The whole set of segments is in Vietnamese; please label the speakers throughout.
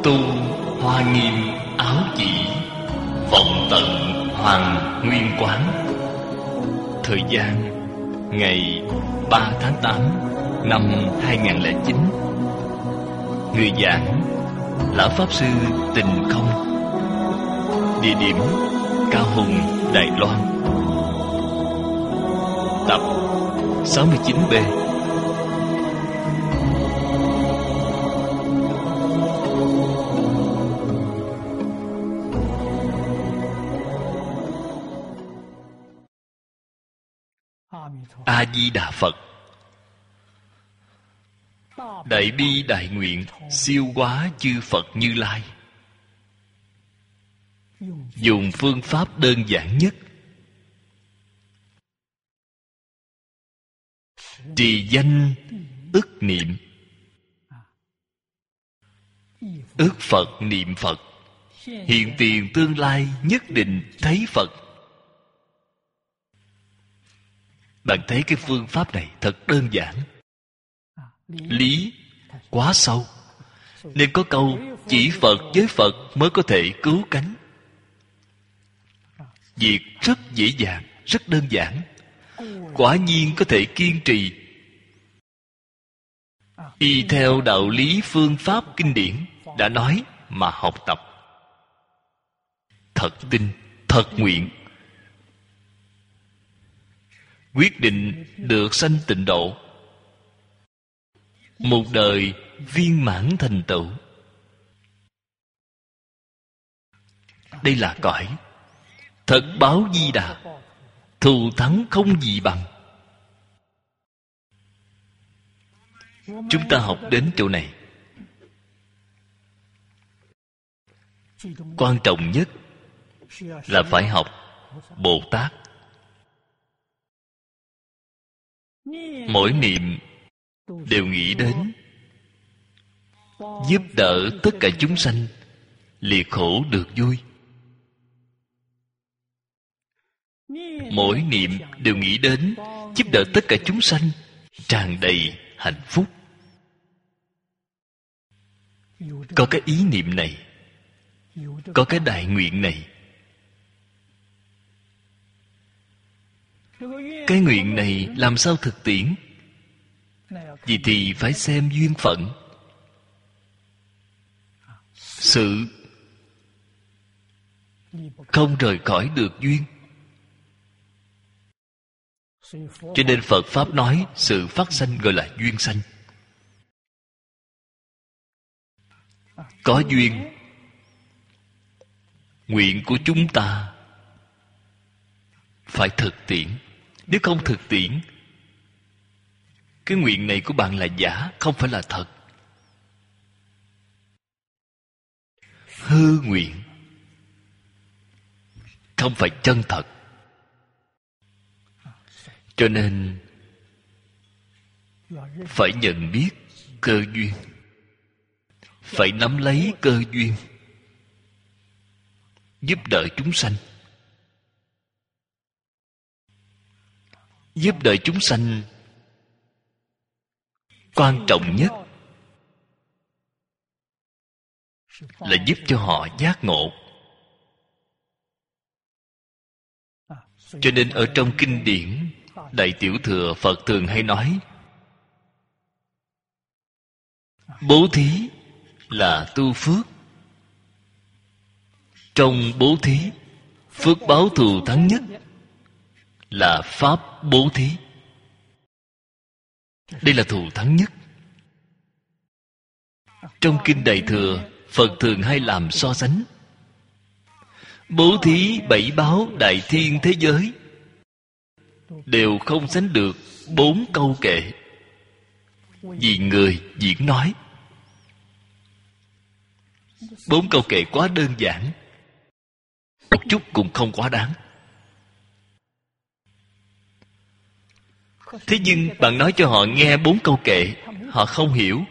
Speaker 1: Tu hoa nghiêm áo chỉ, vọng tận hoàng nguyên quán. Thời gian ngày 3 tháng 8 năm 2009. Người giảng Lão Pháp Sư Tình Không. Địa điểm Cao Hùng, Đài Loan. Tập 69B. A-di-đà Phật. Đại bi đại nguyện siêu hóa chư Phật Như Lai. Dùng phương pháp đơn giản nhất, trì danh ức niệm. Ức Phật niệm Phật, hiện tiền tương lai nhất định thấy Phật. Bạn thấy cái phương pháp này thật đơn giản, lý quá sâu, nên có câu chỉ Phật với Phật mới có thể cứu cánh. Việc rất dễ dàng, rất đơn giản. Quả nhiên có thể kiên trì, y theo đạo lý phương pháp kinh điển đã nói mà học tập. Thật tin, thật nguyện, quyết định được sanh tịnh độ, một đời viên mãn thành tựu. Đây là cõi thật báo Di Đà, thù thắng không gì bằng. Chúng ta học đến chỗ này, quan trọng nhất là phải học Bồ Tát. Mỗi niệm đều nghĩ đến giúp đỡ tất cả chúng sanh liệt khổ được vui. Mỗi niệm đều nghĩ đến giúp đỡ tất cả chúng sanh tràn đầy hạnh phúc. Có cái ý niệm này, có cái đại nguyện này, cái nguyện này làm sao thực tiễn? Vì thì phải xem duyên phận. Sự không rời khỏi được duyên. Cho nên Phật Pháp nói sự phát sanh gọi là duyên sanh. Có duyên, nguyện của chúng ta phải thực tiễn. Nếu không thực tiễn, cái nguyện này của bạn là giả, không phải là thật. Hư nguyện, không phải chân thật. Cho nên phải nhận biết cơ duyên, phải nắm lấy cơ duyên, giúp đỡ chúng sanh. Giúp đỡ chúng sanh quan trọng nhất là giúp cho họ giác ngộ. Cho nên ở trong kinh điển Đại Tiểu Thừa, Phật thường hay nói bố thí là tu phước. Trong bố thí, phước báo thù thắng nhất là pháp bố thí. Đây là thù thắng nhất. Trong kinh Đại Thừa, Phật thường hay làm so sánh. Bố thí bảy báo đại thiên thế giới đều không sánh được 4 câu kệ. Vì người diễn nói. 4 câu kệ quá đơn giản, một chút cũng không quá đáng. Thế nhưng bạn nói cho họ nghe 4 câu kệ, họ không hiểu,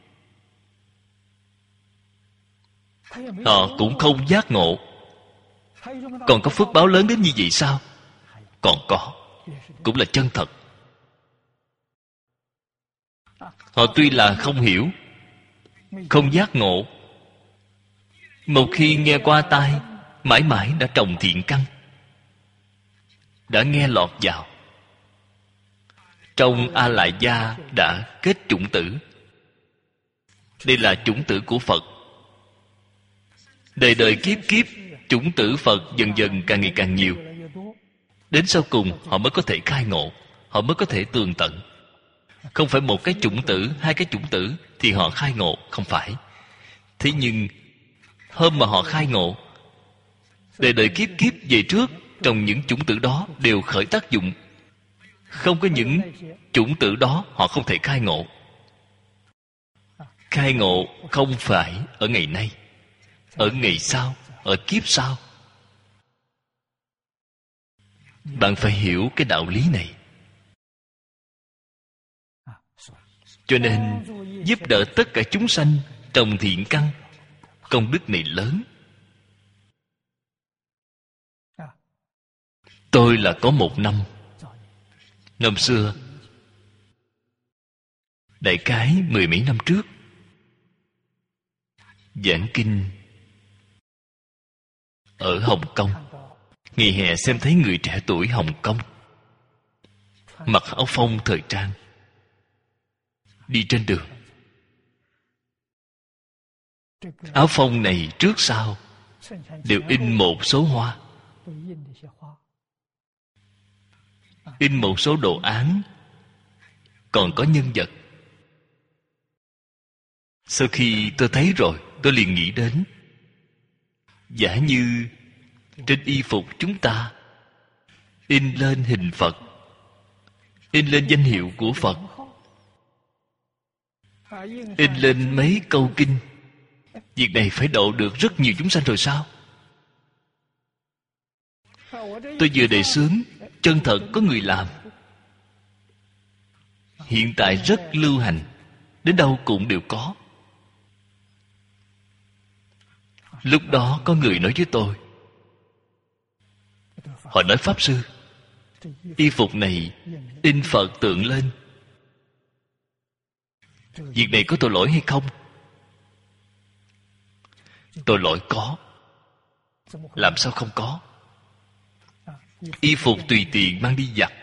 Speaker 1: họ cũng không giác ngộ. Còn có phước báo lớn đến như vậy sao? Còn có, cũng là chân thật. Họ tuy là không hiểu, không giác ngộ, Một khi nghe qua tai, mãi mãi đã trồng thiện căn, đã nghe lọt vào. Trong A Lại Gia đã kết chủng tử. Đây là chủng tử của Phật. Đời đời kiếp kiếp, chủng tử Phật dần dần càng ngày càng nhiều. Đến sau cùng họ mới có thể khai ngộ, họ mới có thể tường tận. Không phải một cái chủng tử, hai cái chủng tử thì họ khai ngộ, không phải. Thế nhưng hôm mà họ khai ngộ, đời đời kiếp kiếp về trước, trong những chủng tử đó đều khởi tác dụng. Không có những chủng tử đó, họ không thể khai ngộ. Khai ngộ không phải ở ngày nay, ở ngày sau, ở kiếp sau. Bạn phải hiểu cái đạo lý này. Cho nên giúp đỡ tất cả chúng sanh trồng thiện căn, công đức này lớn. Tôi là có một năm xưa, đại khái 10 mấy năm trước, giảng kinh ở Hồng Kông. Ngày hè xem thấy người trẻ tuổi Hồng Kông mặc áo phông thời trang đi trên đường. Áo phông này trước sau đều in một số hoa, in một số đồ án, còn có nhân vật. Sau khi tôi thấy rồi, tôi liền nghĩ đến, giả như trên y phục chúng ta in lên hình Phật, in lên danh hiệu của Phật, in lên mấy câu kinh, việc này phải độ được rất nhiều chúng sanh rồi sao? Tôi vừa đề xướng, chân thật có người làm. Hiện tại rất lưu hành, đến đâu cũng đều có. Lúc đó có người nói với tôi, họ nói Pháp Sư, y phục này in Phật tượng lên, việc này có tội lỗi hay không? Tội lỗi có, làm sao không có? Y phục tùy tiện mang đi giặt.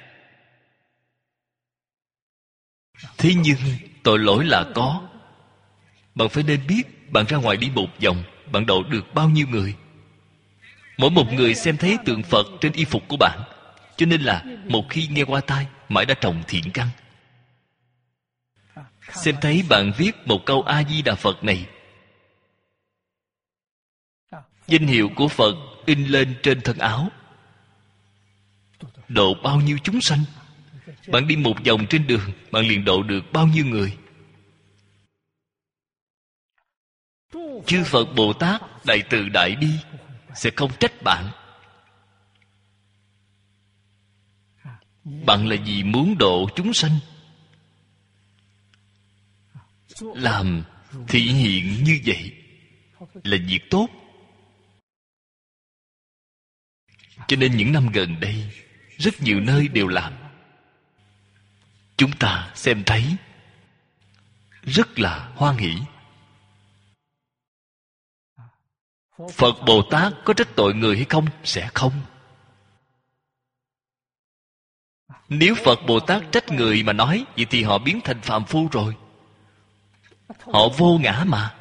Speaker 1: Thế nhưng tội lỗi là có. Bạn phải nên biết, bạn ra ngoài đi một vòng, bạn độ được bao nhiêu người. Mỗi một người xem thấy tượng Phật trên y phục của bạn, cho nên là một khi nghe qua tai, mãi đã trồng thiện căn. Xem thấy bạn viết một câu A Di Đà Phật này, danh hiệu của Phật in lên trên thân áo, độ bao nhiêu chúng sanh. Bạn đi một vòng trên đường, bạn liền độ được bao nhiêu người. Chư Phật Bồ Tát đại từ đại bi sẽ không trách bạn. Bạn là vì muốn độ chúng sanh, làm thị hiện như vậy là việc tốt. Cho nên những năm gần đây, rất nhiều nơi đều làm. Chúng ta xem thấy rất là hoan hỷ. Phật Bồ Tát có trách tội người hay không? Sẽ không. Nếu Phật Bồ Tát trách người mà nói, vậy thì họ biến thành phàm phu rồi. Họ vô ngã mà,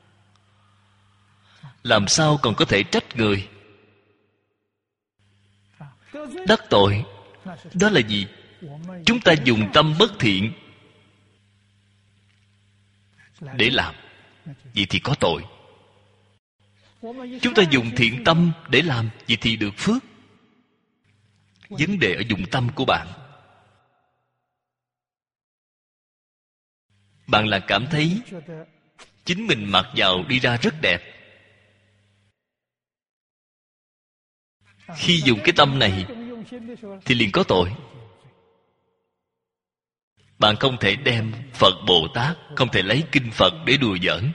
Speaker 1: làm sao còn có thể trách người? Đắc tội đó là gì? Chúng ta dùng tâm bất thiện để làm, vậy thì có tội. Chúng ta dùng thiện tâm để làm, vậy thì được phước. Vấn đề ở dụng tâm của bạn. Bạn là cảm thấy chính mình mặc vào đi ra rất đẹp. Khi dùng cái tâm này thì liền có tội. Bạn không thể đem Phật Bồ Tát, không thể lấy kinh Phật để đùa giỡn.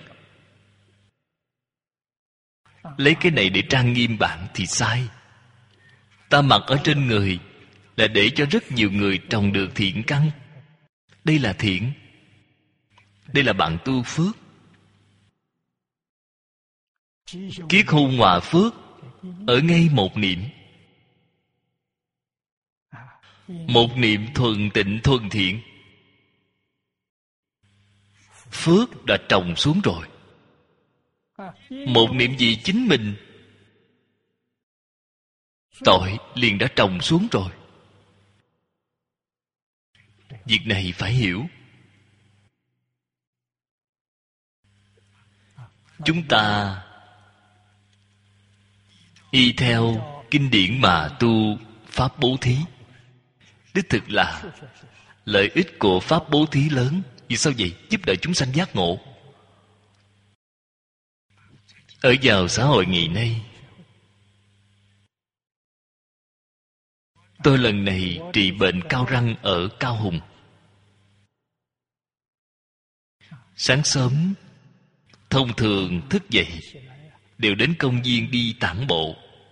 Speaker 1: Lấy cái này để trang nghiêm bạn thì sai. Ta mặc ở trên người là để cho rất nhiều người trồng được thiện căn. Đây là thiện. Đây là bạn tu phước. Kiết hung hòa phước ở ngay một niệm. Một niệm thuần tịnh thuần thiện, phước đã trồng xuống rồi. Một niệm gì chính mình, tội liền đã trồng xuống rồi. Việc này phải hiểu. Chúng ta y theo kinh điển mà tu pháp bố thí, đích thực là lợi ích của pháp bố thí lớn. Vì sao vậy? Giúp đỡ chúng sanh giác ngộ. Ở vào xã hội ngày nay, tôi lần này trị bệnh cao răng ở Cao Hùng. Sáng sớm thông thường thức dậy đều đến công viên đi tản bộ.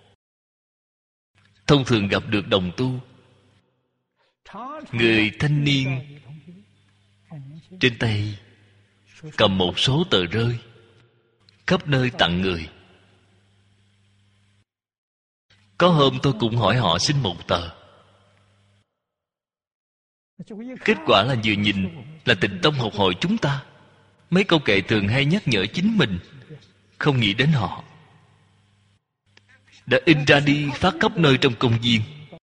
Speaker 1: Thông thường gặp được đồng tu, người thanh niên trên tay cầm một số tờ rơi, khắp nơi tặng người. Có hôm tôi cũng hỏi họ xin một tờ. Kết quả là vừa nhìn là Tịnh Tông học hội chúng ta. Mấy câu kệ thường hay nhắc nhở chính mình, không nghĩ đến họ. Đã in ra đi phát khắp nơi trong công viên.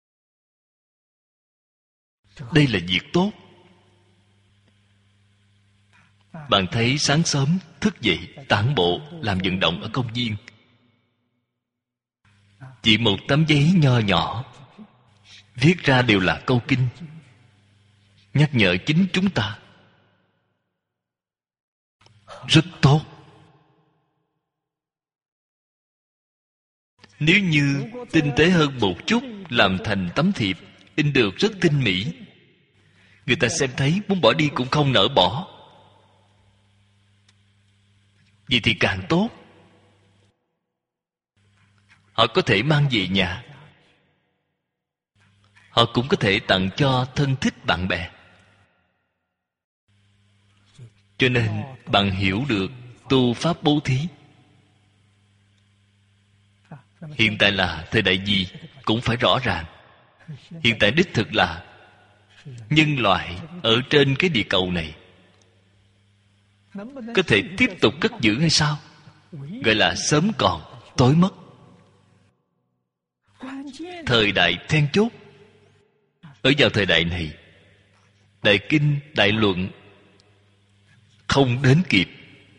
Speaker 1: Đây là việc tốt. Bạn thấy sáng sớm thức dậy tản bộ làm vận động ở công viên, chỉ một tấm giấy nho nhỏ viết ra đều là câu kinh, nhắc nhở chính chúng ta. Rất tốt. Nếu như tinh tế hơn một chút, làm thành tấm thiệp, in được rất tinh mỹ, người ta xem thấy muốn bỏ đi cũng không nỡ bỏ. Vậy thì càng tốt. Họ có thể mang về nhà, họ cũng có thể tặng cho thân thích bạn bè. Cho nên bạn hiểu được tu pháp bố thí. Hiện tại là thời đại gì cũng phải rõ ràng. Hiện tại đích thực là nhân loại ở trên cái địa cầu này có thể tiếp tục cất giữ hay sao? Gọi là sớm còn tối mất. Thời đại then chốt. Ở vào thời đại này, đại kinh đại luận không đến kịp.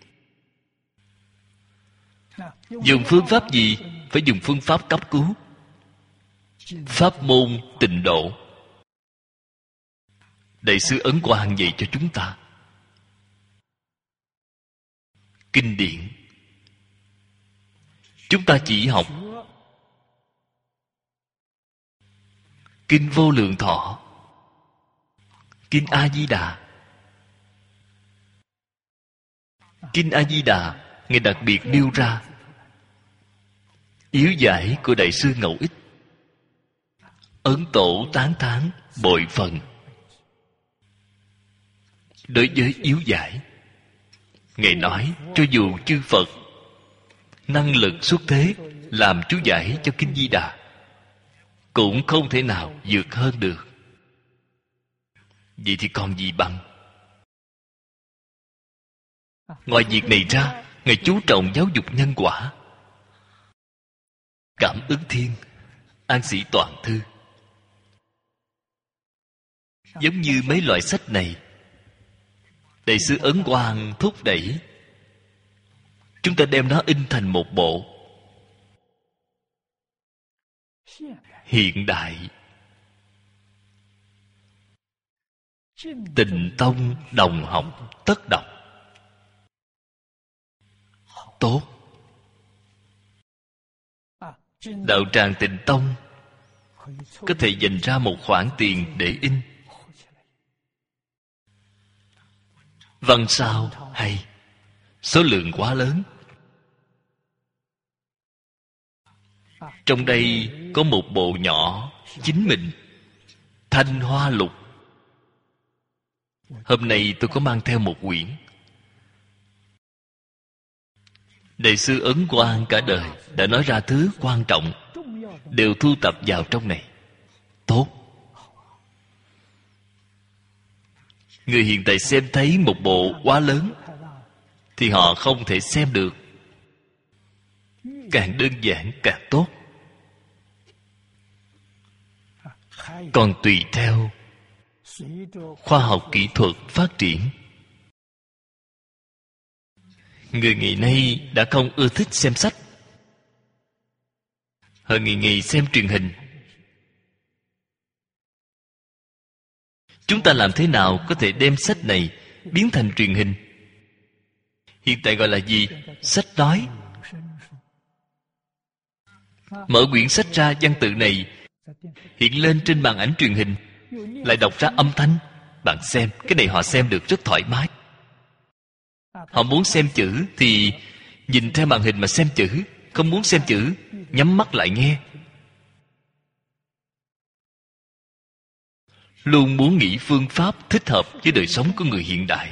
Speaker 1: Dùng phương pháp gì? Phải dùng phương pháp cấp cứu. Pháp môn tịnh độ. Đại sư Ấn Quang dạy cho chúng ta. Kinh điển chúng ta chỉ học Kinh Vô Lượng Thọ, Kinh A Di Đà. Kinh A Di Đà Ngài đặc biệt nêu ra yếu giải của Đại sư Ngẫu Ích. Ấn Tổ tán thán bội phần. Đối với yếu giải, Ngài nói cho dù chư Phật năng lực xuất thế làm chú giải cho Kinh Di Đà, cũng không thể nào vượt hơn được. Vậy thì còn gì bằng? Ngoài việc này ra, Ngài chú trọng giáo dục nhân quả. Cảm ứng thiên, An Sĩ Toàn Thư, giống như mấy loại sách này, Đại sư Ấn Quang thúc đẩy chúng ta đem nó in thành một bộ hiện đại. Tịnh Tông đồng học tất đọc. Tốt. Đạo tràng Tịnh Tông có thể dành ra một khoản tiền để in. Văn sao hay, số lượng quá lớn. Trong đây có một bộ nhỏ chính mình, Thanh Hoa Lục. Hôm nay tôi có mang theo một quyển. Đại sư Ấn Quang cả đời đã nói ra thứ quan trọng, đều thu tập vào trong này. Tốt. Người hiện tại xem thấy một bộ quá lớn thì họ không thể xem được. Càng đơn giản càng tốt. Còn tùy theo khoa học kỹ thuật phát triển, người ngày nay đã không ưa thích xem sách. Họ ngày ngày xem truyền hình. Chúng ta làm thế nào có thể đem sách này biến thành truyền hình? Hiện tại gọi là gì? Sách nói. Mở quyển sách ra, văn tự này hiện lên trên màn ảnh truyền hình, lại đọc ra âm thanh. Bạn xem, cái này họ xem được rất thoải mái. Họ muốn xem chữ thì nhìn theo màn hình mà xem chữ. Không muốn xem chữ, nhắm mắt lại nghe. Luôn muốn nghĩ phương pháp thích hợp với đời sống của người hiện đại.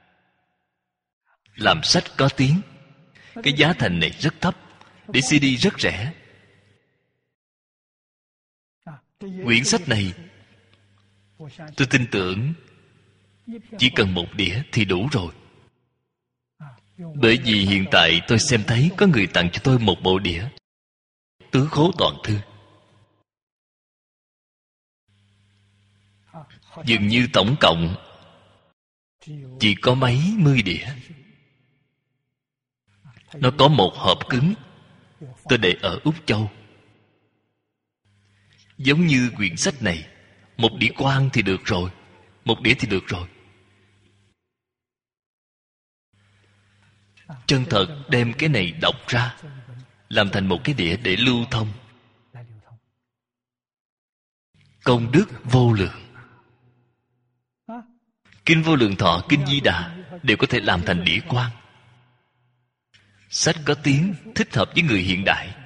Speaker 1: Làm sách có tiếng. Cái giá thành này rất thấp, để CD rất rẻ. Quyển sách này tôi tin tưởng chỉ cần một đĩa thì đủ rồi. Bởi vì hiện tại tôi xem thấy có người tặng cho tôi một bộ đĩa Tứ Khố Toàn Thư. Dường như tổng cộng chỉ có mấy mươi đĩa. Nó có một hộp cứng. Tôi để ở Úc Châu. Giống như quyển sách này, một đĩa quang thì được rồi, một đĩa thì được rồi. Chân thật đem cái này đọc ra, làm thành một cái đĩa để lưu thông. Công đức vô lượng. Kinh Vô Lượng Thọ, Kinh Di Đà đều có thể làm thành đĩa quang. Sách có tiếng, thích hợp với người hiện đại.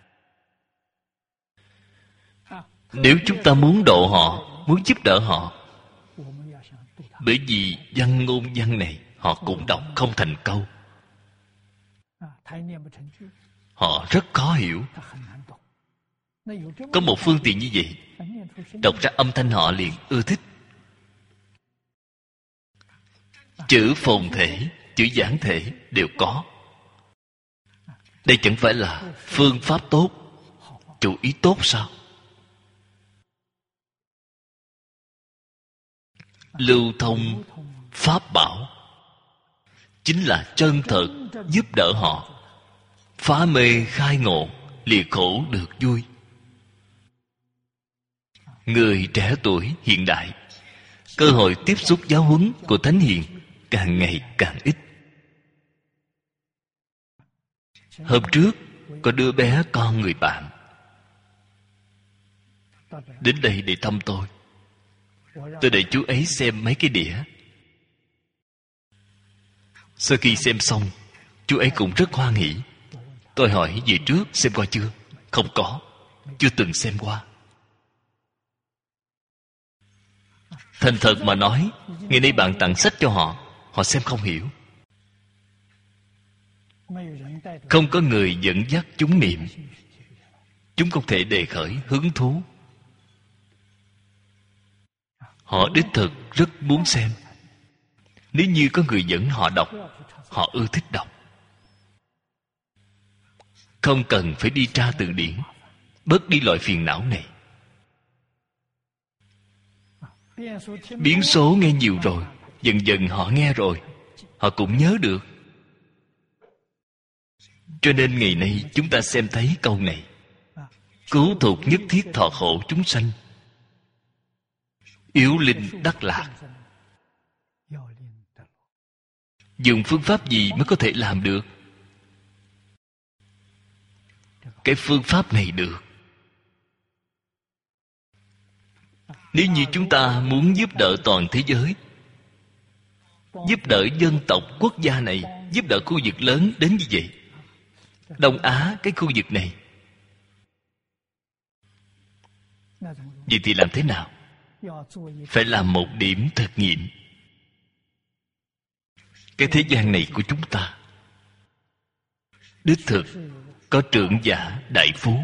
Speaker 1: Nếu chúng ta muốn độ họ, muốn giúp đỡ họ, bởi vì văn ngôn văn này họ cũng đọc không thành câu, họ rất khó hiểu. Có một phương tiện như vậy, đọc ra âm thanh họ liền ưa thích. Chữ phồn thể, chữ giản thể đều có. Đây chẳng phải là phương pháp tốt, chủ ý tốt sao? Lưu thông pháp bảo chính là chân thật giúp đỡ họ phá mê khai ngộ, lìa khổ được vui. Người trẻ tuổi hiện đại, cơ hội tiếp xúc giáo huấn của Thánh Hiền càng ngày càng ít. Hôm trước có đứa bé con người bạn đến đây để thăm tôi. Tôi để chú ấy xem mấy cái đĩa. Sau khi xem xong, chú ấy cũng rất hoan hỉ. Tôi hỏi về trước xem qua chưa? Không có, chưa từng xem qua. Thành thật mà nói, ngày nay bạn tặng sách cho họ, họ xem không hiểu. Không có người dẫn dắt chúng niệm, chúng không thể đề khởi hứng thú. Họ đích thực rất muốn xem. Nếu như có người dẫn họ đọc, họ ưa thích đọc. Không cần phải đi tra từ điển, bớt đi loại phiền não này. Biến số nghe nhiều rồi, dần dần họ nghe rồi, họ cũng nhớ được. Cho nên ngày nay chúng ta xem thấy câu này: cứu thuộc nhất thiết thọ khổ chúng sanh, yếu linh đắc lạc. Dùng phương pháp gì mới có thể làm được? Cái phương pháp này được. Nếu như chúng ta muốn giúp đỡ toàn thế giới, giúp đỡ dân tộc quốc gia này, giúp đỡ khu vực lớn đến như vậy, Đông Á, cái khu vực này, vậy thì làm thế nào? Phải làm một điểm thực nghiệm. Cái thế gian này của chúng ta đích thực có trưởng giả đại phú.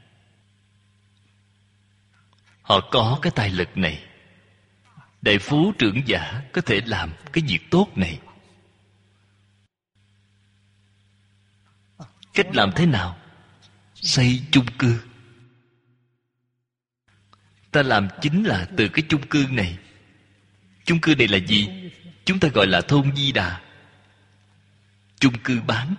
Speaker 1: Họ có cái tài lực này. Đại phú trưởng giả có thể làm cái việc tốt này. Cách làm thế nào? Xây chung cư. Ta làm chính là từ cái chung cư này. Chung cư này là gì? Chúng ta gọi là thôn Di Đà. Chung cư bán.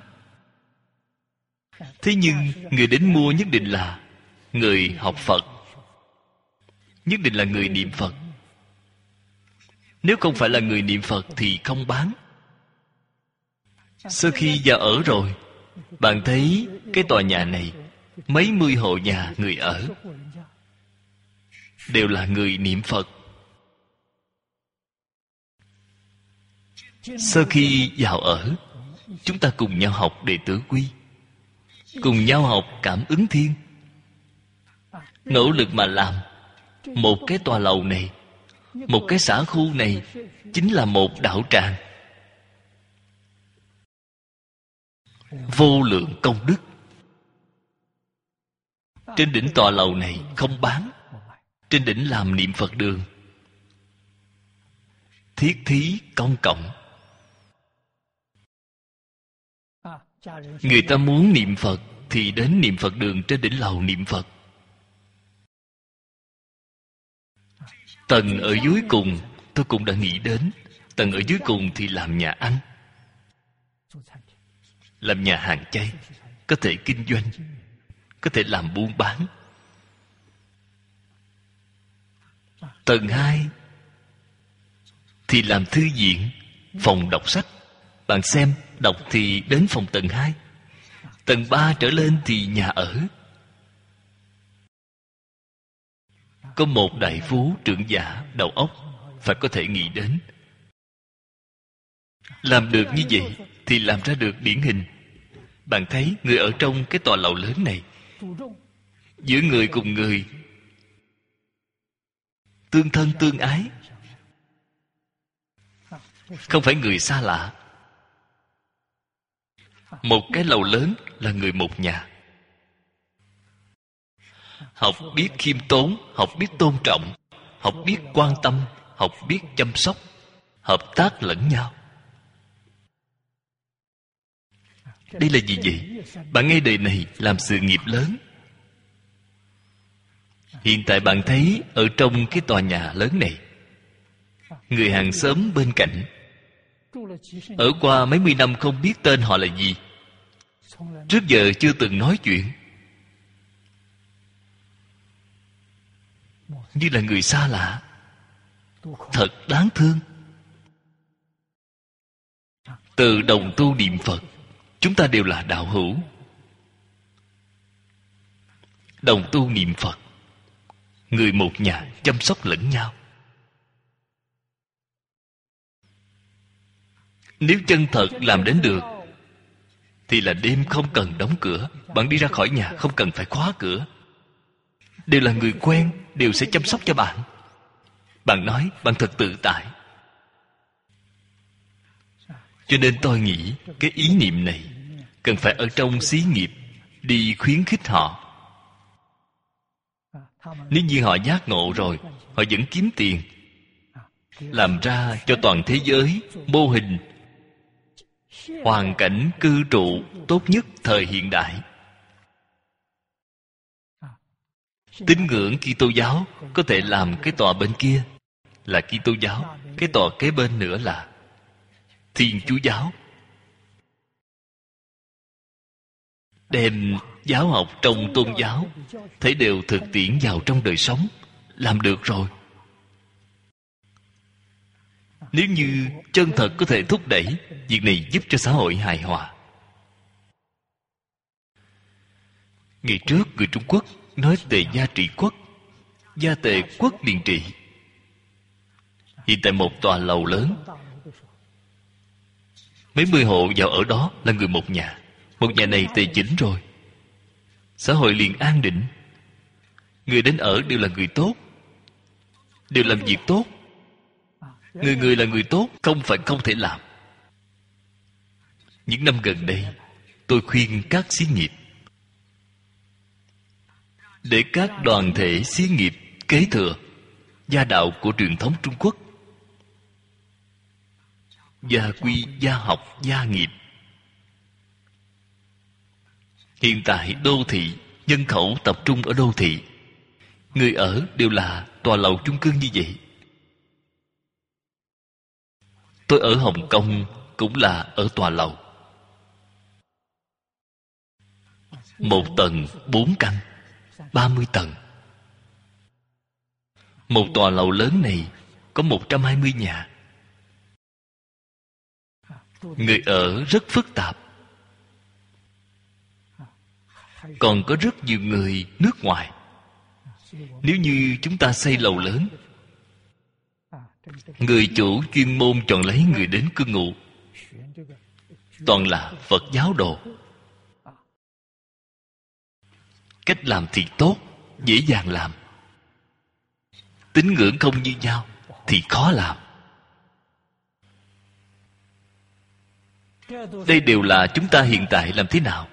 Speaker 1: Thế nhưng người đến mua nhất định là người học Phật, nhất định là người niệm Phật. Nếu không phải là người niệm Phật thì không bán. Sau khi vào ở rồi, bạn thấy cái tòa nhà này mấy mươi hộ nhà người ở đều là người niệm Phật. Sau khi vào ở, chúng ta cùng nhau học đệ tử quy, cùng nhau học cảm ứng thiên, nỗ lực mà làm. Một cái tòa lầu này, một cái xã khu này chính là một đạo tràng. Vô lượng công đức. Trên đỉnh tòa lầu này không bán, trên đỉnh làm niệm Phật đường, thiết thí công cộng. Người ta muốn niệm Phật thì đến niệm Phật đường trên đỉnh lầu niệm Phật. Tầng ở dưới cùng tôi cũng đã nghĩ đến. Tầng ở dưới cùng thì làm nhà ăn, làm nhà hàng chay, có thể kinh doanh, có thể làm buôn bán. Tầng 2 thì làm thư viện, phòng đọc sách. Bạn xem, đọc thì đến phòng tầng 2. Tầng 3 trở lên thì nhà ở. Có một đại phú trưởng giả đầu óc phải có thể nghĩ đến. Làm được như vậy thì làm ra được điển hình. Bạn thấy người ở trong cái tòa lầu lớn này, giữa người cùng người tương thân tương ái, không phải người xa lạ. Một cái lầu lớn là người một nhà. Học biết khiêm tốn, học biết tôn trọng, học biết quan tâm, học biết chăm sóc, hợp tác lẫn nhau. Đây là gì vậy? Bạn nghe đời này làm sự nghiệp lớn. Hiện tại bạn thấy ở trong cái tòa nhà lớn này, người hàng xóm bên cạnh ở qua mấy mươi năm không biết tên họ là gì, trước giờ chưa từng nói chuyện, như là người xa lạ. Thật đáng thương. Từ đồng tu niệm Phật, chúng ta đều là đạo hữu. Đồng tu niệm Phật, người một nhà chăm sóc lẫn nhau. Nếu chân thật làm đến được thì là đêm không cần đóng cửa. Bạn đi ra khỏi nhà không cần phải khóa cửa. Đều là người quen, đều sẽ chăm sóc cho bạn. Bạn nói bạn thật tự tại. Cho nên tôi nghĩ cái ý niệm này cần phải ở trong xí nghiệp đi khuyến khích họ. Nếu như họ giác ngộ rồi, họ vẫn kiếm tiền, làm ra cho toàn thế giới mô hình hoàn cảnh cư trụ tốt nhất thời hiện đại. Tín ngưỡng Kitô giáo có thể làm cái tòa bên kia là Kitô giáo, cái tòa kế bên nữa là Thiên Chúa giáo. Đem giáo học trong tôn giáo thấy đều thực tiễn vào trong đời sống, làm được rồi. Nếu như chân thật có thể thúc đẩy, việc này giúp cho xã hội hài hòa. Ngày trước người Trung Quốc nói Tề gia trị quốc, gia Tề quốc liền trị. Hiện tại một tòa lầu lớn, mấy mươi hộ vào ở đó là người một nhà. Một nhà này tề chỉnh rồi, xã hội liền an định. Người đến ở đều là người tốt, đều làm việc tốt. Người là người tốt, không phải không thể làm. Những năm gần đây tôi khuyên các xí nghiệp để các đoàn thể xí nghiệp kế thừa gia đạo của truyền thống Trung Quốc, gia quy, gia học, gia nghiệp. Hiện tại đô thị, nhân khẩu tập trung ở đô thị, người ở đều là tòa lầu chung cư như vậy. Tôi ở Hồng Kông cũng là ở tòa lầu, 1 tầng 4 căn, 30 tầng. Một tòa lầu lớn này có 120 nhà. Người ở rất phức tạp. Còn có rất nhiều người nước ngoài. Nếu như chúng ta xây lầu lớn, người chủ chuyên môn chọn lấy người đến cư ngụ toàn là Phật giáo đồ. Cách làm thì tốt, dễ dàng làm. Tín ngưỡng không như nhau thì khó làm. Đây đều là chúng ta hiện tại làm thế nào?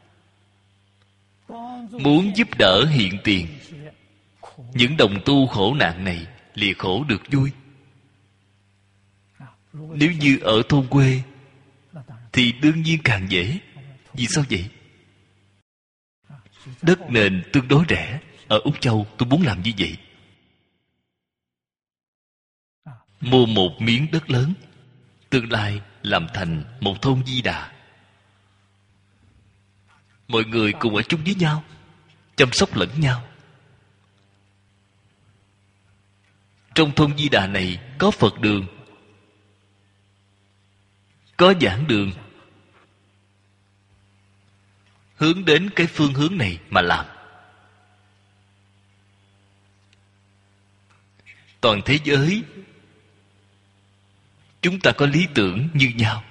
Speaker 1: Muốn giúp đỡ hiện tiền, những đồng tu khổ nạn này lìa khổ được vui. Nếu như ở thôn quê thì đương nhiên càng dễ. Vì sao vậy? Đất nền tương đối rẻ. Ở Úc Châu tôi muốn làm như vậy. Mua một miếng đất lớn, tương lai làm thành một thôn Di Đà. Mọi người cùng ở chung với nhau, chăm sóc lẫn nhau. Trong thôn Di Đà này có Phật đường, có giảng đường. Hướng đến cái phương hướng này mà làm. Toàn thế giới chúng ta có lý tưởng như nhau.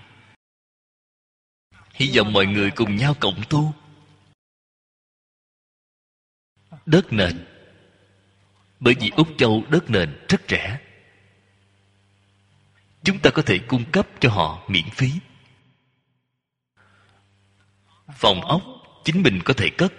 Speaker 1: Hy vọng mọi người cùng nhau cộng tu. Đất nền, bởi vì Úc Châu đất nền rất rẻ, chúng ta có thể cung cấp cho họ miễn phí. Phòng ốc chính mình có thể cất.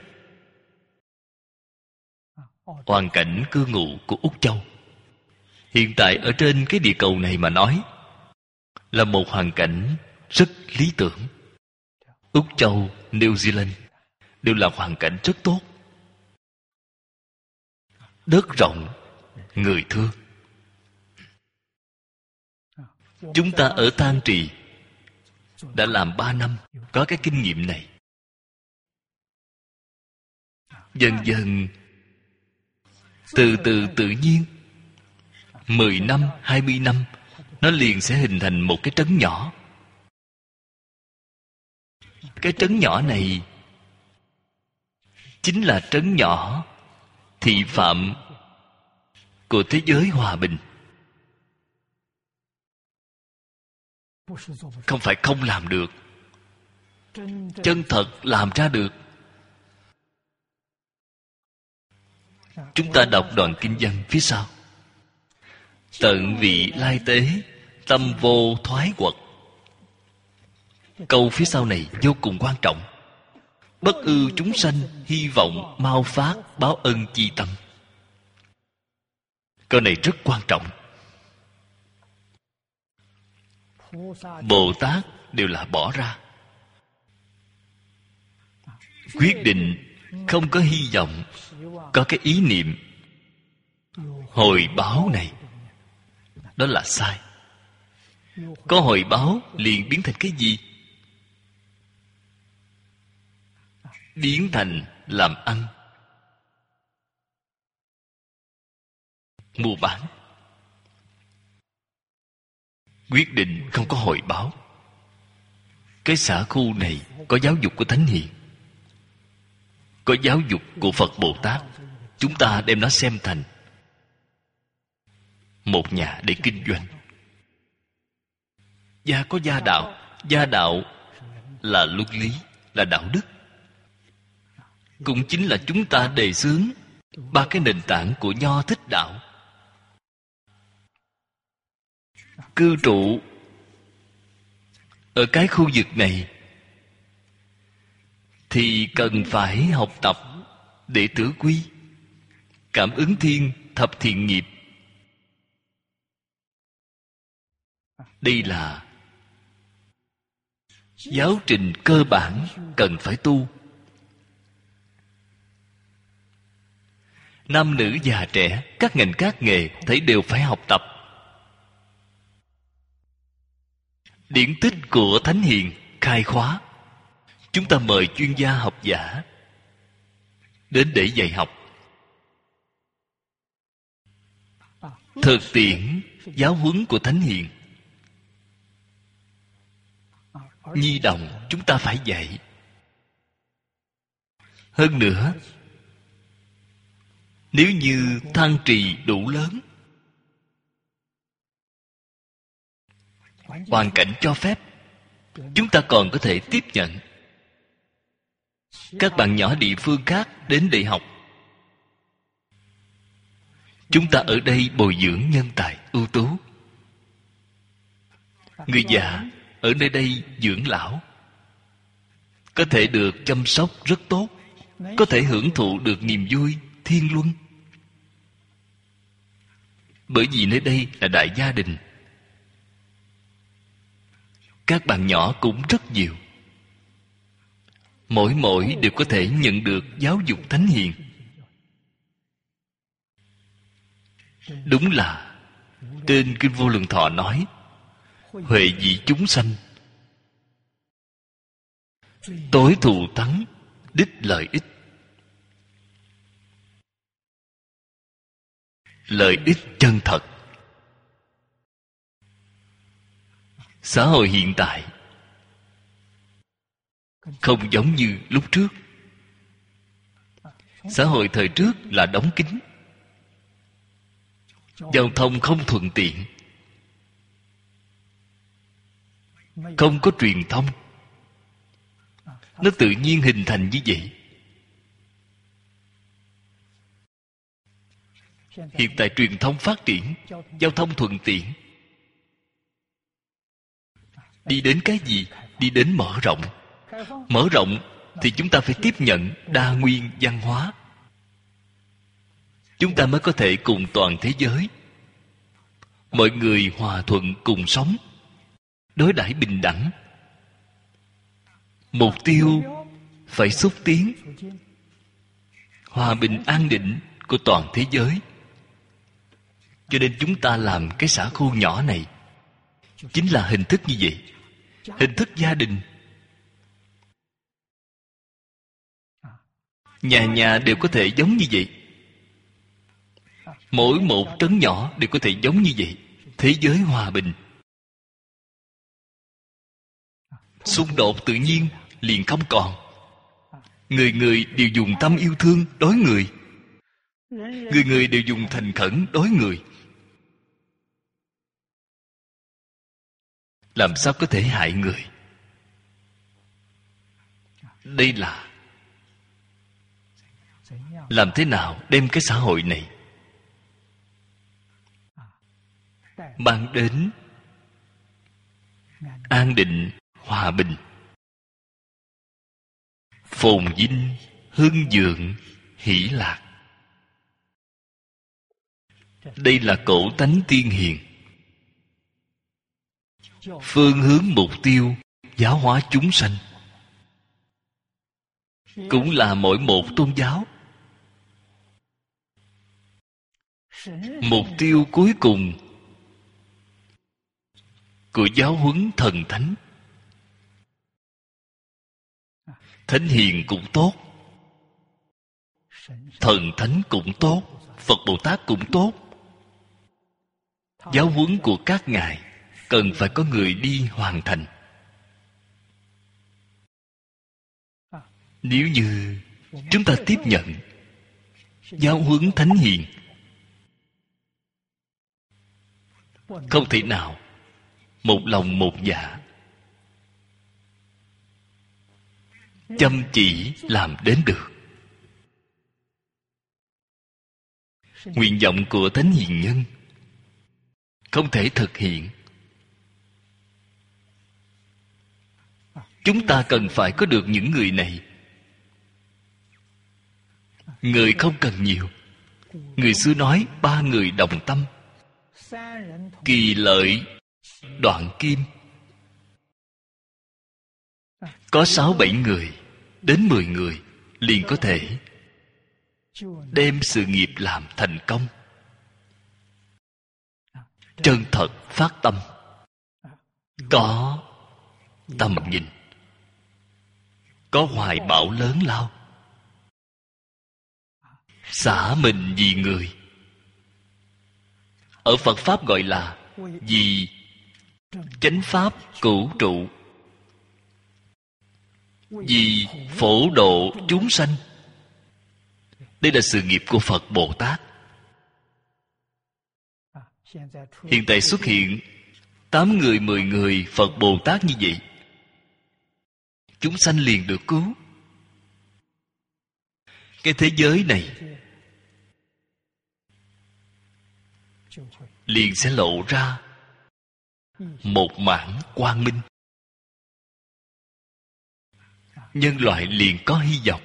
Speaker 1: Hoàn cảnh cư ngụ của Úc Châu hiện tại ở trên cái địa cầu này mà nói là một hoàn cảnh rất lý tưởng. Úc Châu, New Zealand đều là hoàn cảnh rất tốt. Đất rộng, người thưa. Chúng ta ở Tam Trì đã làm 3 năm, có cái kinh nghiệm này. Dần dần, từ từ tự nhiên, 10 năm, 20 năm, nó liền sẽ hình thành một cái trấn nhỏ. Cái trấn nhỏ này chính là trấn nhỏ thị phạm của thế giới hòa bình. Không phải không làm được, chân thật làm ra được. Chúng ta đọc đoạn kinh văn phía sau: tận vị lai tế, tâm vô thoái quật. Câu phía sau này vô cùng quan trọng. Bất ư chúng sanh, hy vọng mau phát báo ân chi tâm. Câu này rất quan trọng. Bồ Tát đều là bỏ ra, quyết định không có hy vọng, có cái ý niệm hồi báo này. Đó là sai. Có hồi báo liền biến thành cái gì? Biến thành làm ăn, mua bán. Quyết định không có hồi báo. Cái xã khu này có giáo dục của Thánh Hiền, có giáo dục của Phật Bồ Tát. Chúng ta đem nó xem thành một nhà để kinh doanh. Gia có gia đạo. Gia đạo là luân lý, là đạo đức. Cũng chính là chúng ta đề xướng 3 cái nền tảng của Nho Thích Đạo. Cư trụ ở cái khu vực này thì cần phải học tập đệ tử quy, cảm ứng thiên, thập thiện nghiệp. Đây là giáo trình cơ bản cần phải tu. Nam nữ già trẻ, các ngành các nghề thấy đều phải học tập. Điển tích của Thánh Hiền khai khóa. Chúng ta mời chuyên gia học giả đến để dạy học. Thực tiễn giáo huấn của Thánh Hiền, nhi đồng chúng ta phải dạy. Hơn nữa, nếu như thăng trì đủ lớn, hoàn cảnh cho phép, chúng ta còn có thể tiếp nhận các bạn nhỏ địa phương khác đến để học. Chúng ta ở đây bồi dưỡng nhân tài ưu tú. Người già ở nơi đây dưỡng lão, có thể được chăm sóc rất tốt, có thể hưởng thụ được niềm vui thiên luân. Bởi vì nơi đây là đại gia đình, các bạn nhỏ cũng rất nhiều, mỗi đều có thể nhận được giáo dục Thánh Hiền. Đúng là trên Kinh Vô Lượng Thọ nói, huệ vị chúng sanh, tối thù thắng đích lợi ích. Lợi ích chân thật. Xã hội hiện tại không giống như lúc trước. Xã hội thời trước là đóng kín, giao thông không thuận tiện, không có truyền thông. Nó tự nhiên hình thành như vậy. Hiện tại truyền thông phát triển, giao thông thuận tiện. Đi đến cái gì? Đi đến mở rộng. Mở rộng thì chúng ta phải tiếp nhận đa nguyên văn hóa. Chúng ta mới có thể cùng toàn thế giới, mọi người hòa thuận cùng sống, đối đãi bình đẳng. Mục tiêu phải xúc tiến hòa bình an định của toàn thế giới. Cho nên chúng ta làm cái xã khu nhỏ này chính là hình thức như vậy. Hình thức gia đình. Nhà nhà đều có thể giống như vậy. Mỗi một trấn nhỏ đều có thể giống như vậy. Thế giới hòa bình. Xung đột tự nhiên liền không còn. Người người đều dùng tâm yêu thương đối người. Người người đều dùng thành khẩn đối người. Làm sao có thể hại người? Đây là làm thế nào đem cái xã hội này mang đến an định, hòa bình, phồn vinh, hưng vượng, hỷ lạc. Đây là cổ tánh tiên hiền. Phương hướng mục tiêu giáo hóa chúng sanh, cũng là mỗi một tôn giáo. Mục tiêu cuối cùng của giáo huấn thần thánh. Thánh hiền cũng tốt, thần thánh cũng tốt, Phật Bồ Tát cũng tốt. Giáo huấn của các ngài cần phải có người đi hoàn thành. Nếu như chúng ta tiếp nhận giáo huấn thánh hiền, không thể nào một lòng một dạ chăm chỉ làm đến được. Nguyện vọng của thánh hiền nhân không thể thực hiện. Chúng ta cần phải có được những người này Người không cần nhiều. Người xưa nói 3 người đồng tâm, kỳ lợi đoạn kim. Có 6-7 người đến 10 người liền có thể đem sự nghiệp làm thành công. Chân thật phát tâm, có tầm nhìn, có hoài bão lớn lao, xả mình vì người. Ở Phật Pháp gọi là vì chánh pháp cửu trụ, vì phổ độ chúng sanh. Đây là sự nghiệp của Phật Bồ Tát. Hiện tại xuất hiện 8 người, 10 người Phật Bồ Tát như vậy, chúng sanh liền được cứu. Cái thế giới này liền sẽ lộ ra một mảng quang minh. Nhân loại liền có hy vọng.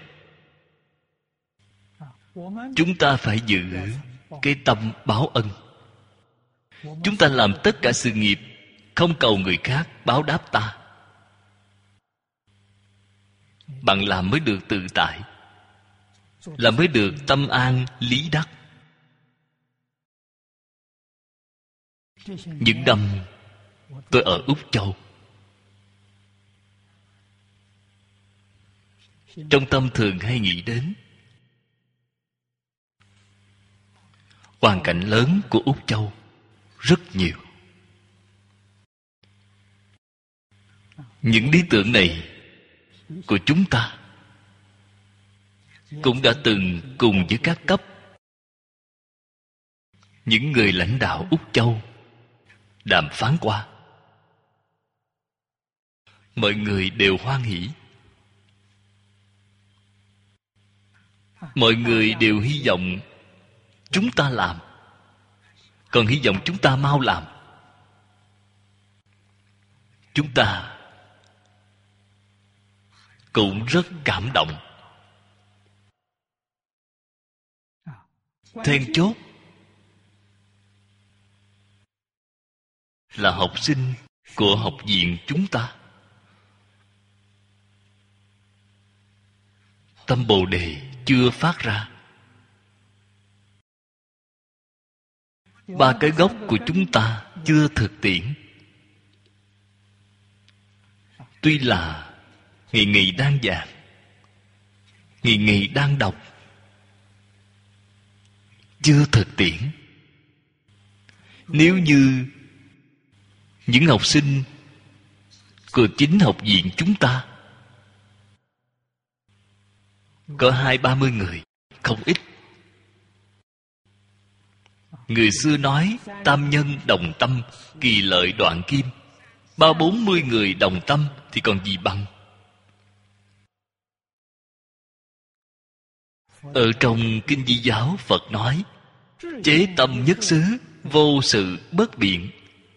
Speaker 1: Chúng ta phải giữ cái tâm báo ân. Chúng ta làm tất cả sự nghiệp, không cầu người khác báo đáp ta. Bạn làm mới được tự tại, làm mới được tâm an lý đắc. Những năm tôi ở Úc Châu, trong tâm thường hay nghĩ đến hoàn cảnh lớn của Úc Châu rất nhiều. Những lý tưởng này của chúng ta cũng đã từng cùng với các cấp, những người lãnh đạo Úc Châu đàm phán qua. Mọi người đều hoan hỉ. Mọi người đều hy vọng chúng ta làm, còn hy vọng chúng ta mau làm. Chúng ta cũng rất cảm động. Then chốt là học sinh của học viện chúng ta. Tâm Bồ Đề chưa phát ra. 3 cái gốc của chúng ta chưa thực tiễn. Tuy là ngày ngày đang giảng, ngày ngày đang đọc, chưa thực tiễn. Nếu như những học sinh của chính học viện chúng ta có 20-30 người, không ít. Người xưa nói tam nhân đồng tâm, kỳ lợi đoạn kim. 30-40 người đồng tâm thì còn gì bằng. Ở trong Kinh Di Giáo, Phật nói chế tâm nhất xứ, vô sự bất biện.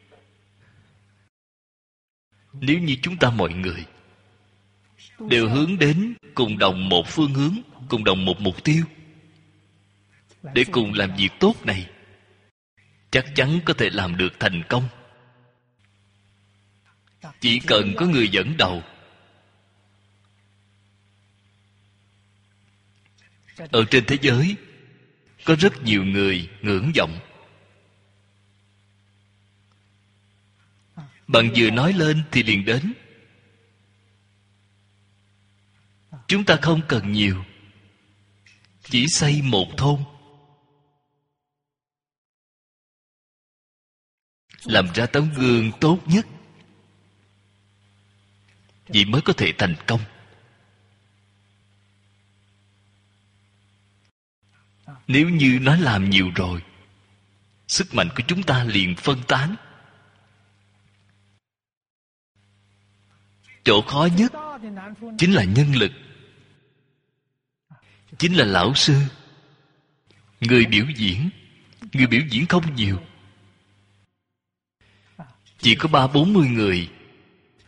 Speaker 1: Nếu như chúng ta mọi người đều hướng đến cùng đồng một phương hướng, cùng đồng một mục tiêu, để cùng làm việc tốt này, chắc chắn có thể làm được thành công. Chỉ cần có người dẫn đầu. Ở trên thế giới có rất nhiều người ngưỡng vọng. Bạn vừa nói lên thì liền đến. Chúng ta không cần nhiều, chỉ xây một thôn, làm ra tấm gương tốt nhất, vậy mới có thể thành công. Nếu như nó làm nhiều rồi, sức mạnh của chúng ta liền phân tán. Chỗ khó nhất chính là nhân lực, chính là lão sư. Người biểu diễn không nhiều, chỉ có 30-40 người.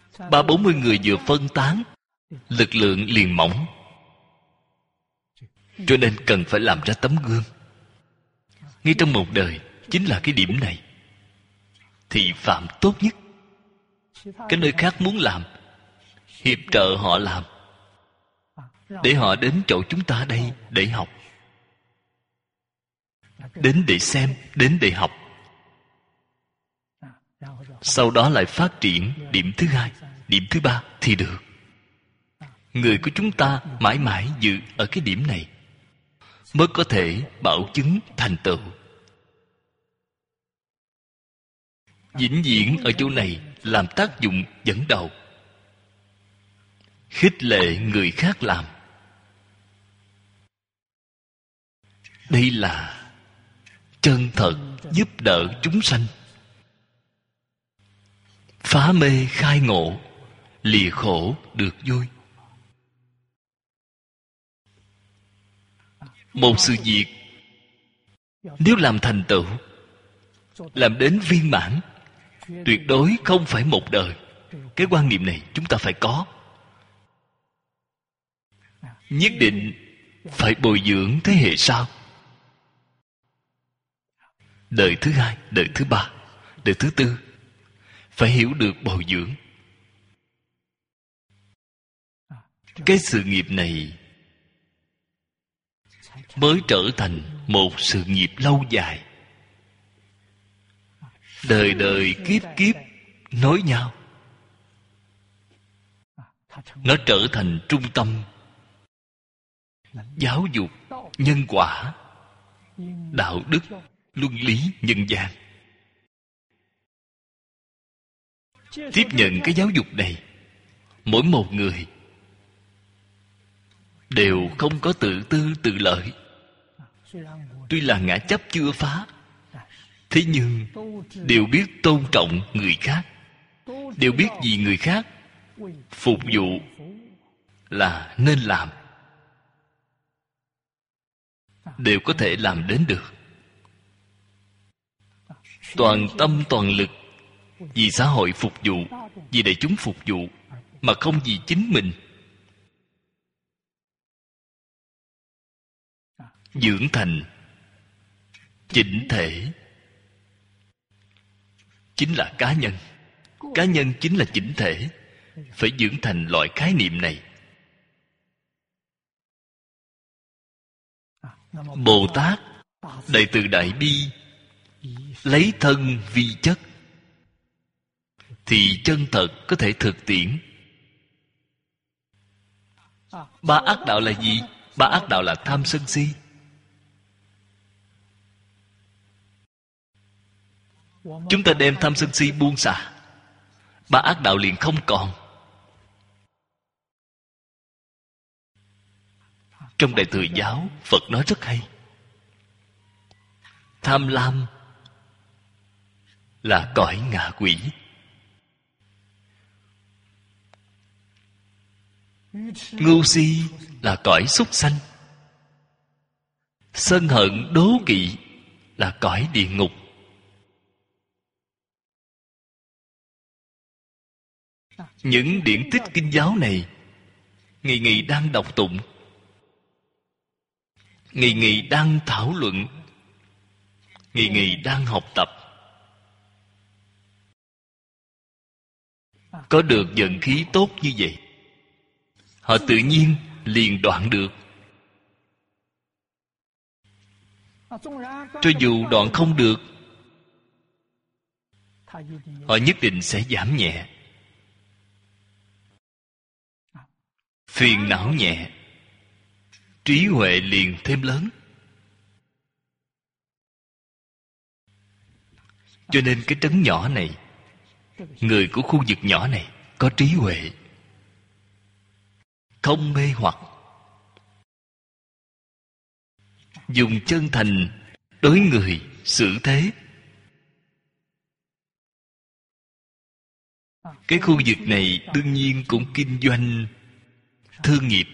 Speaker 1: 30-40 người vừa phân tán, lực lượng liền mỏng. Cho nên cần phải làm ra tấm gương. Ngay trong một đời chính là cái điểm này. Thị phạm tốt nhất. Cái nơi khác muốn làm, hiệp trợ họ làm, để họ đến chỗ chúng ta đây để học, đến để xem, đến để học. Sau đó lại phát triển điểm thứ hai, điểm thứ ba thì được. Người của chúng ta mãi mãi giữ ở cái điểm này mới có thể bảo chứng thành tựu. Vĩnh viễn ở chỗ này làm tác dụng dẫn đầu, khích lệ người khác làm. Đây là chân thật giúp đỡ chúng sanh, phá mê khai ngộ, lìa khổ được vui. Một sự việc nếu làm thành tựu, làm đến viên mãn, tuyệt đối không phải một đời. Cái quan niệm này chúng ta phải có. Nhất định phải bồi dưỡng thế hệ sau. Đời thứ hai, đời thứ ba, đời thứ tư phải hiểu được bồi dưỡng. Cái sự nghiệp này mới trở thành một sự nghiệp lâu dài, đời đời kiếp kiếp nối nhau. Nó trở thành trung tâm giáo dục nhân quả, đạo đức, luân lý nhân gian. Tiếp nhận cái giáo dục này, mỗi một người đều không có tự tư tự lợi. Tuy là ngã chấp chưa phá, thế nhưng đều biết tôn trọng người khác, đều biết vì người khác phục vụ là nên làm, đều có thể làm đến được. Toàn tâm toàn lực vì xã hội phục vụ, vì đại chúng phục vụ, mà không vì chính mình. Dưỡng thành chỉnh thể chính là cá nhân. Cá nhân chính là chỉnh thể. Phải dưỡng thành loại khái niệm này. Bồ Tát đại từ đại bi lấy thân vi chất, thì chân thật có thể thực tiễn. Ba ác đạo là gì? Ba ác đạo là tham sân si. Chúng ta đem tham sân si buông xả, ba ác đạo liền không còn. Trong Đại Thừa Giáo, Phật nói rất hay. Tham lam là cõi ngạ quỷ, ngu si là cõi súc sanh, sân hận đố kỵ là cõi địa ngục. Những điển tích kinh giáo này ngày ngày đang đọc tụng, ngày ngày đang thảo luận, ngày ngày đang học tập. Có được vận khí tốt như vậy, họ tự nhiên liền đoạn được. Cho dù đoạn không được, họ nhất định sẽ giảm nhẹ. Phiền não nhẹ, trí huệ liền thêm lớn. Cho nên cái trấn nhỏ này, người của khu vực nhỏ này có trí huệ, không mê hoặc, dùng chân thành đối người xử thế. Cái khu vực này đương nhiên cũng kinh doanh thương nghiệp,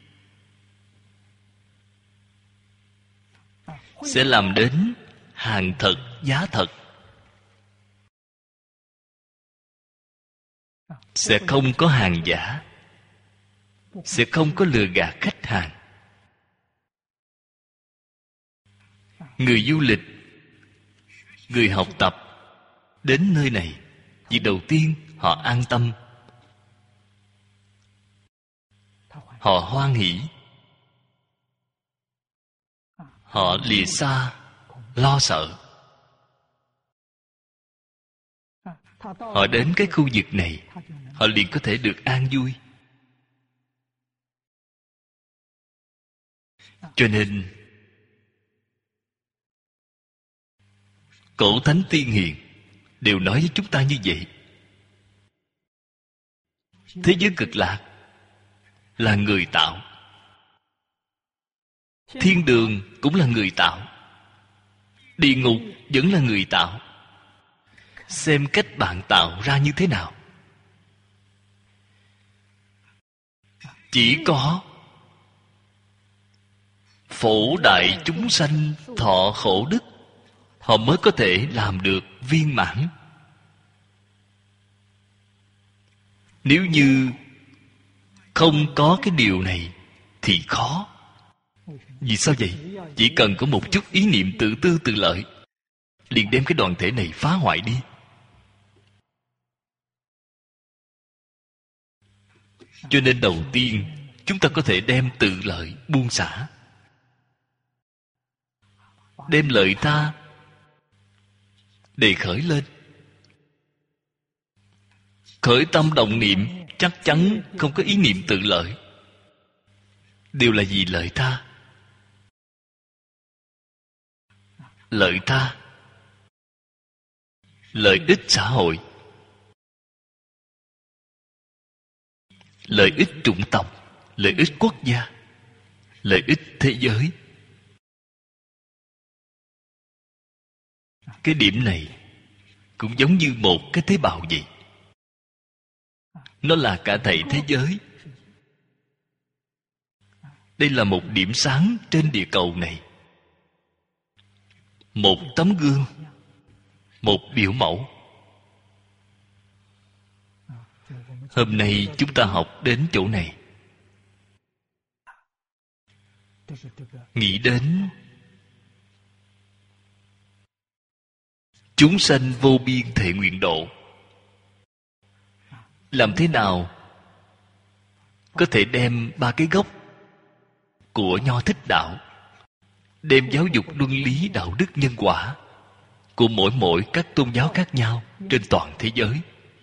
Speaker 1: sẽ làm đến hàng thật giá thật, sẽ không có hàng giả, sẽ không có lừa gạt khách hàng. Người du lịch, người học tập đến nơi này, việc đầu tiên họ an tâm, họ hoan hỷ, họ lìa xa lo sợ. Họ đến cái khu vực này, họ liền có thể được an vui. Cho nên cổ thánh tiên hiền đều nói với chúng ta như vậy. Thế giới cực lạc là người tạo, thiên đường cũng là người tạo, địa ngục vẫn là người tạo. Xem cách bạn tạo ra như thế nào. Chỉ có phổ đại chúng sanh thọ khổ đức, họ mới có thể làm được viên mãn. Nếu như không có cái điều này thì khó. Vì sao vậy? Chỉ cần có một chút ý niệm tự tư tự lợi, liền đem cái đoàn thể này phá hoại đi. Cho nên đầu tiên chúng ta có thể đem tự lợi buông xả, đem lợi ta đề khởi lên. Khởi tâm động niệm chắc chắn không có ý niệm tự lợi, đều là vì lợi ta. Lợi ta, lợi ích xã hội, lợi ích chủng tộc, lợi ích quốc gia, lợi ích thế giới. Cái điểm này cũng giống như một cái tế bào vậy. Nó là cả thảy thế giới. Đây là một điểm sáng trên địa cầu này, một tấm gương, một biểu mẫu. Hôm nay chúng ta học đến chỗ này, nghĩ đến chúng sanh vô biên thệ nguyện độ. Làm thế nào có thể đem ba cái gốc của Nho Thích Đạo, đem giáo dục luân lý đạo đức nhân quả của mỗi các tôn giáo khác nhau trên toàn thế giới,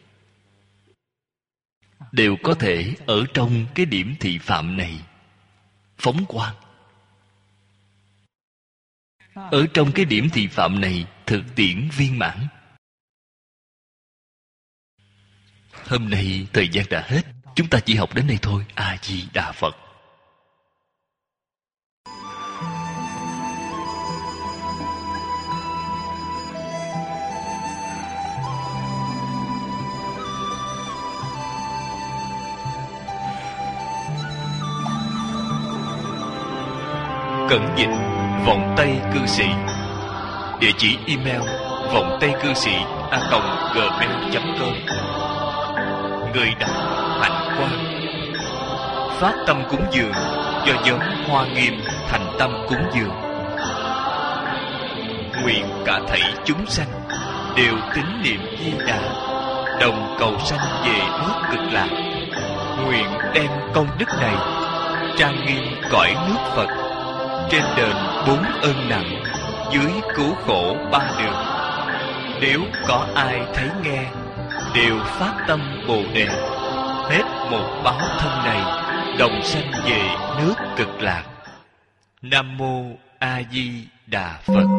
Speaker 1: đều có thể ở trong cái điểm thị phạm này phóng quang. Ở trong cái điểm thị phạm này thực tiễn viên mãn. Hôm nay thời gian đã hết, chúng ta chỉ học đến đây thôi. A Di Đà Phật. Cẩn dịch vọng tây cư sĩ. Địa chỉ email vọng tây cư sĩ @gmail.com. Người đọc Hạnh Quang. Phát tâm cúng dường do nhóm Hoa Nghiêm thành tâm cúng dường. Nguyện cả thảy chúng sanh đều tín niệm Di Đà, đồng cầu sanh về nước Cực Lạc. Nguyện đem công đức này trang nghiêm cõi nước Phật, trên đền 4 ơn nặng, dưới cứu khổ 3 đường. Nếu có ai thấy nghe, đều phát tâm Bồ Đề, hết một báo thân này, đồng sanh về nước Cực Lạc. Nam mô A Di Đà Phật.